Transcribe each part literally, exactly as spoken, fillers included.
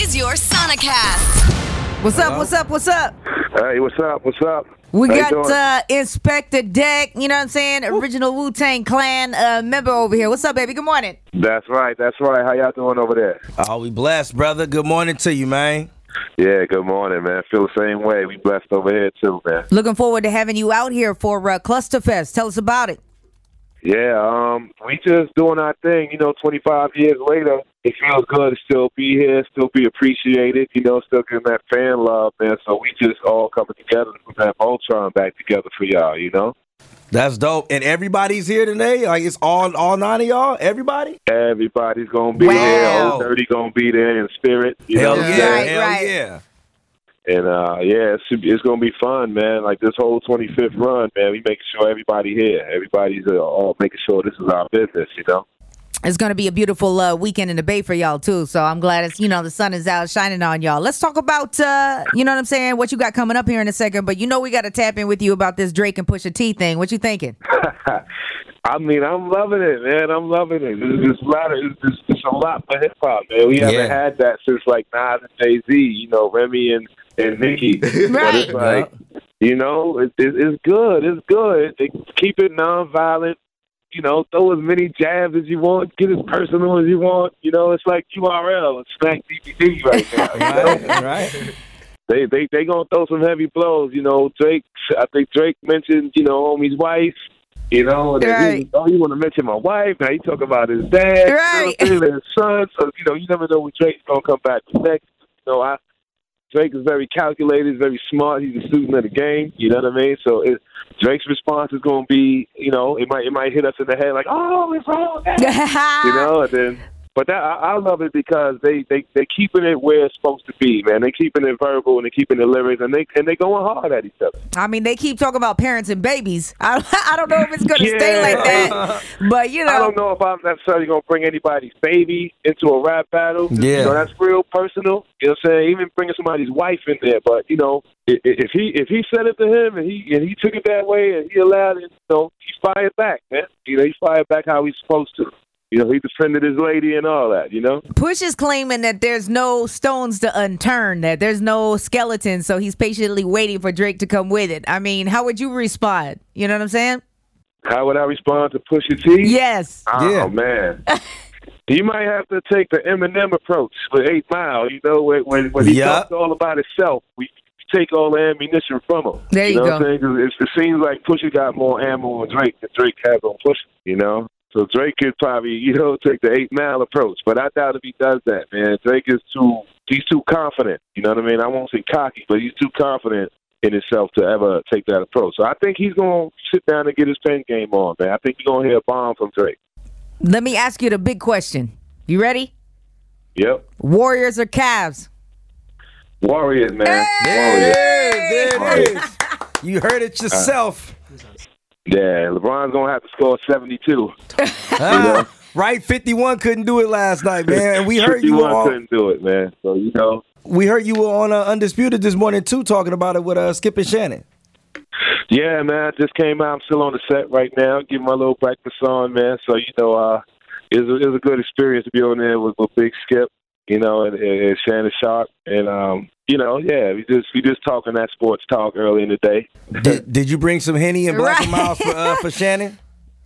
is your Sonicast. What's up, what's up, what's up? Hey, what's up? What's up? We How you got doing? uh, Inspector Deck, you know what I'm saying? Original Wu-Tang Clan uh, member over here. What's up, baby? Good morning. That's right. That's right. How y'all doing over there? Oh, we blessed, brother. Good morning to you, man. Yeah, good morning, man. Feel the same way. We blessed over here, too, man. Looking forward to having you out here for uh, Cluster Fest. Tell us about it. Yeah, um, we just doing our thing. You know, twenty-five years later, it feels good to still be here, still be appreciated, you know, still getting that fan love, man. So we just all coming together to put that Voltron back together for y'all, you know? That's dope. And everybody's here today? Like, it's all all nine of y'all? Everybody? Everybody's going to be Wow. there. Old Dirty going to be there in spirit. You Hell know? yeah. Right, Hell right. yeah. And, uh, yeah, it's, it's going to be fun, man. Like, this whole twenty-fifth run, man, we making sure everybody here. Everybody's uh, all making sure this is our business, you know? It's going to be a beautiful uh, weekend in the Bay for y'all, too. So I'm glad it's, you know, the sun is out shining on y'all. Let's talk about, uh, you know what I'm saying, what you got coming up here in a second. But you know we got to tap in with you about this Drake and Pusha T thing. What you thinking? I mean, I'm loving it, man. I'm loving it. It's just a lot of, it's, just, it's a lot for hip hop, man. We haven't Yeah. had that since like Nas and Jay Z, you know, Remy and and Nicki. But it's like, you know, it, it, it's good. It's good. They keep it nonviolent. You know, throw as many jabs as you want, get as personal as you want. You know, it's like U R L and Smack D V D right now. You know? Right, right. They they they gonna throw some heavy blows. You know, Drake. I think Drake mentioned, you know, homie's wife. You know, and then Right. he, oh, you want to mention my wife? Now you talk about his dad, Right. you know, his son. So you know, you never know when Drake's gonna come back next. You know, I Drake is very calculated, very smart. He's a student of the game. You know what I mean? So it, Drake's response is gonna be, you know, it might it might hit us in the head like, oh, it's wrong. You know, and then. But that, I, I love it because they they they keeping it where it's supposed to be, man. They keeping it verbal and they keeping the lyrics and they and they going hard at each other. I mean, they keep talking about parents and babies. I, I don't know if it's going to stay Yeah. like that. But, you know. I don't know if I'm necessarily gonna bring anybody's baby into a rap battle. Yeah. You know, that's real personal. You know what I'm saying? Even bringing somebody's wife in there, but you know, if, if he if he said it to him and he and he took it that way and he allowed it, you know, he fired back, man. You know, he fired back how he's supposed to. You know, he defended his lady and all that, you know? Push is claiming that there's no stones to unturn, that there's no skeleton, so he's patiently waiting for Drake to come with it. I mean, how would you respond? You know what I'm saying? How would I respond to Pusha T? Yes. Oh, Yeah. man. You might have to take the Eminem approach with eight mile, you know, when, when, when he Yeah. talks all about himself. We take all the ammunition from him. There you know go. What I'm saying? 'Cause it, it seems like Pusha got more ammo on Drake than Drake has on Pusha, you know? So Drake could probably, you know, take the eight mile approach, but I doubt if he does that, man. Drake is too, he's too confident. You know what I mean? I won't say cocky, but he's too confident in himself to ever take that approach. So I think he's gonna sit down and get his pen game on, man. I think you're gonna hear a bomb from Drake. Let me ask you the big question. You ready? Yep, Warriors or Cavs? Warriors, man. Hey, Warriors. there it is. You heard it yourself. Yeah, LeBron's gonna have to score seventy-two. Ah, right, fifty-one couldn't do it last night, man. We heard you fifty-one on. couldn't do it, man. So you know. We heard you were on uh, Undisputed this morning too, talking about it with uh, Skip and Shannon. Yeah, man. I just came out. I'm still on the set right now, getting my little breakfast on, man. So you know, uh, it was a, it was a good experience to be on there with, with Big Skip, you know, and, and Shannon Sharp, and um, you know, yeah, we just we just talking that sports talk early in the day. Did, did you bring some Henny and Black and Right. Miles for uh, for Shannon?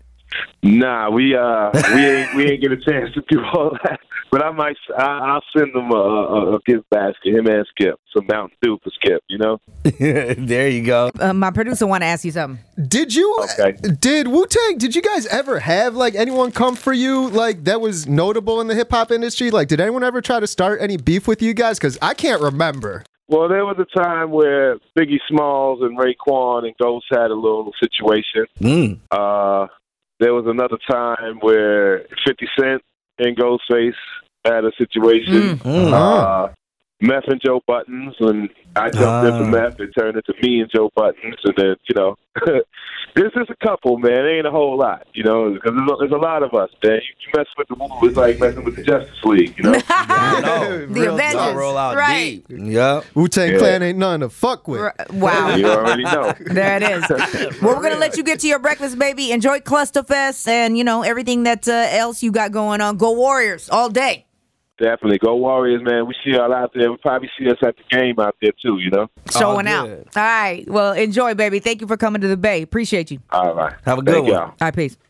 Nah, we uh we ain't we ain't get a chance to do all that. But I might I, I'll send them a, a, a gift basket, him and Skip, some Mountain Dew for Skip, you know. There you go. Uh, my producer want to ask you something. Did you, Okay. did Wu-Tang, did you guys ever have, like, anyone come for you, like, that was notable in the hip-hop industry? Like, did anyone ever try to start any beef with you guys? Because I can't remember. Well, there was a time where Biggie Smalls and Raekwon and Ghost had a little situation. Mm. Uh, there was another time where fifty Cent and Ghostface had a situation. Mm. Uh, Meth and Joe Buttons, and I jumped in for Ah. Meth. It turned into me and Joe Buttons, and then, you know, there's just a couple, man. It ain't a whole lot, you know, because there's, a- there's a lot of us, man. You, you mess with the Wu, it's like messing with the Justice League, you know? I know. The Real Avengers. talk. Roll out Right. deep. Yep. Wu-Tang Yeah. Clan ain't nothing to fuck with. R- Wow. You already know. There it is. Well, we're going to let you get to your breakfast, baby. Enjoy Clusterfest and, you know, everything that uh, else you got going on. Go Warriors all day. Definitely. Go Warriors, man. We see y'all out there. We probably see us at the game out there, too, you know? Showing Oh, out. good. All right. Well, enjoy, baby. Thank you for coming to the Bay. Appreciate you. All right. Have a good Thank one. y'all. All right, peace.